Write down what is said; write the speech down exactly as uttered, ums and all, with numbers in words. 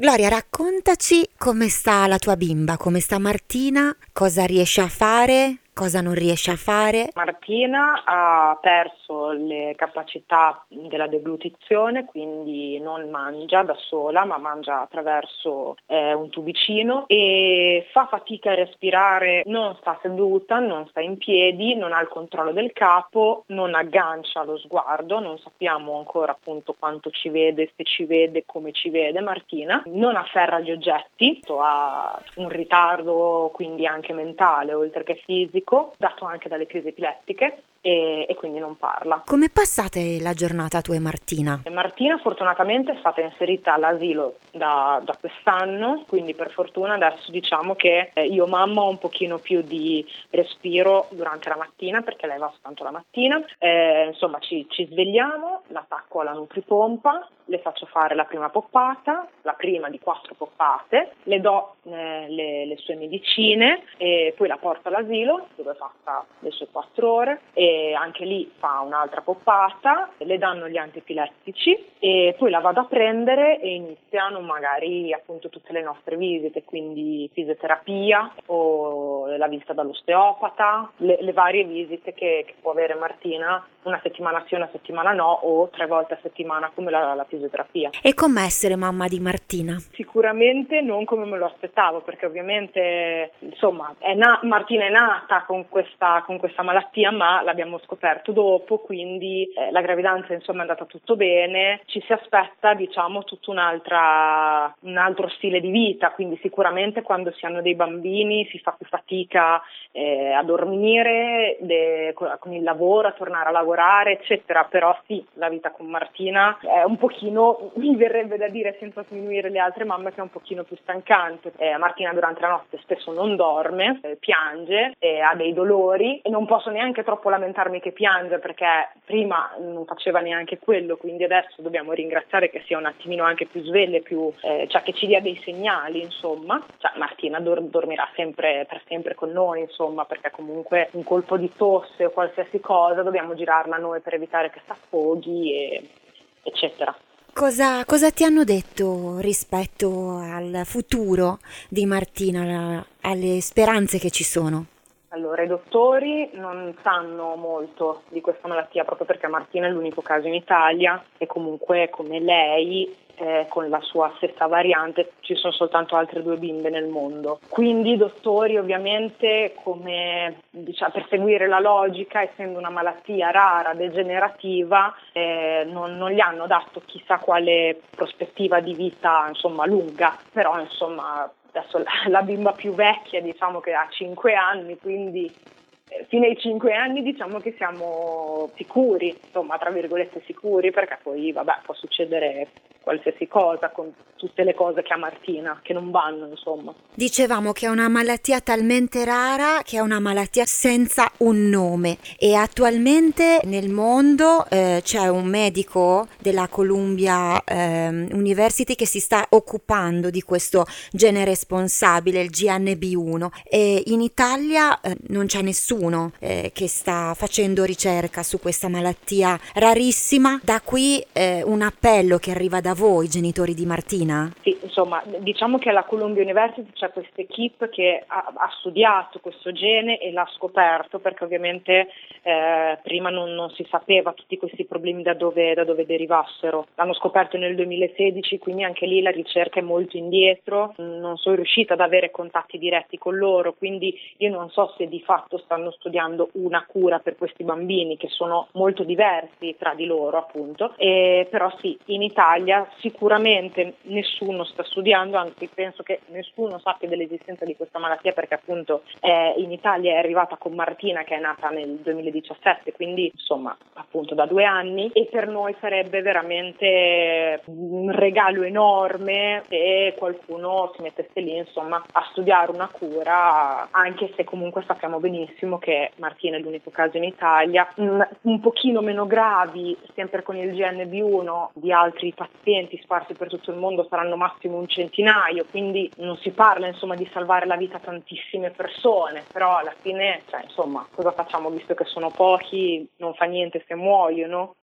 Gloria, raccontaci come sta la tua bimba, come sta Martina, cosa riesce a fare, cosa non riesce a fare. Martina ha perso le capacità della deglutizione, quindi non mangia da sola, ma mangia attraverso eh, un tubicino e fa fatica a respirare, non sta seduta, non sta in piedi, non ha il controllo del capo, non aggancia lo sguardo, non sappiamo ancora appunto quanto ci vede, se ci vede, come ci vede Martina, non afferra gli oggetti, ha un ritardo quindi anche mentale oltre che fisico, dato anche dalle crisi epilettiche. E, e quindi non parla. Come passate la giornata tu e Martina? Martina fortunatamente è stata inserita all'asilo da, da quest'anno, quindi per fortuna adesso diciamo che io mamma ho un pochino più di respiro durante la mattina perché lei va soltanto la mattina, eh, insomma ci, ci svegliamo, l'attacco alla nutripompa, le faccio fare la prima poppata, la prima di quattro poppate, le do eh, le, le sue medicine e poi la porto all'asilo dove passa le sue quattro ore e anche lì fa un'altra poppata, le danno gli antiepilettici e poi la vado a prendere e iniziano magari appunto tutte le nostre visite, quindi fisioterapia o la visita dall'osteopata, le, le varie visite che, che può avere Martina una settimana sì, una settimana no o tre volte a settimana come la, la fisioterapia. E com'è essere mamma di Martina? Sicuramente non come me lo aspettavo, perché ovviamente insomma è na- Martina è nata con questa, con questa malattia, ma l'abbiamo scoperto dopo, quindi eh, la gravidanza insomma è andata tutto bene, ci si aspetta diciamo tutto un'altra, un altro stile di vita, quindi sicuramente quando si hanno dei bambini si fa più fatica eh, a dormire, de- con il lavoro, a tornare a lavorare eccetera, però sì, la vita con Martina è un pochino, mi verrebbe da dire senza sminuire le altre mamme, che è un pochino più stancante. Eh, Martina durante la notte spesso non dorme, eh, piange, eh, ha dei dolori e non posso neanche troppo lamentarmi che piange perché prima non faceva neanche quello, quindi adesso dobbiamo ringraziare che sia un attimino anche più sveglia, più, eh, cioè che ci dia dei segnali insomma. Cioè, Martina dor- dormirà sempre per sempre con noi insomma, perché comunque un colpo di tosse o qualsiasi cosa dobbiamo girarla a noi per evitare che si affoghi e eccetera. Cosa, cosa ti hanno detto rispetto al futuro di Martina, alle speranze che ci sono? Allora, i dottori non sanno molto di questa malattia proprio perché Martina è l'unico caso in Italia e comunque come lei eh, con la sua stessa variante ci sono soltanto altre due bimbe nel mondo. Quindi i dottori ovviamente come diciamo, per seguire la logica, essendo una malattia rara, degenerativa, eh, non, non gli hanno dato chissà quale prospettiva di vita insomma lunga, però insomma adesso la, la bimba più vecchia diciamo che ha cinque anni, quindi eh, fino ai cinque anni diciamo che siamo sicuri, insomma tra virgolette sicuri, perché poi vabbè può succedere qualsiasi cosa con tutte le cose che ha Martina, che non vanno insomma. Dicevamo che è una malattia talmente rara che è una malattia senza un nome e attualmente nel mondo eh, c'è un medico della Columbia eh, University che si sta occupando di questo gene responsabile, il G N B uno, e in Italia eh, non c'è nessuno eh, che sta facendo ricerca su questa malattia rarissima. Da qui eh, un appello che arriva da voi, genitori di Martina? Sì, insomma, diciamo che alla Columbia University c'è questa equipe che ha, ha studiato questo gene e l'ha scoperto, perché ovviamente eh, prima non, non si sapeva tutti questi problemi da dove, da dove derivassero. L'hanno scoperto nel duemilasedici, quindi anche lì la ricerca è molto indietro, non sono riuscita ad avere contatti diretti con loro, quindi io non so se di fatto stanno studiando una cura per questi bambini che sono molto diversi tra di loro appunto, e, però sì, in Italia sicuramente nessuno sta studiando, anzi penso che nessuno sappia dell'esistenza di questa malattia perché appunto eh, in Italia è arrivata con Martina che è nata nel duemiladiciassette, quindi insomma appunto da due anni, e per noi sarebbe veramente un regalo enorme se qualcuno si mettesse lì insomma a studiare una cura, anche se comunque sappiamo benissimo che Martina è l'unico caso in Italia, un, un pochino meno gravi sempre con il G N B uno di altri pazienti sparsi per tutto il mondo saranno massimo un centinaio, quindi non si parla insomma di salvare la vita a tantissime persone, però alla fine cioè, insomma cosa facciamo visto che sono pochi, non fa niente se muoiono.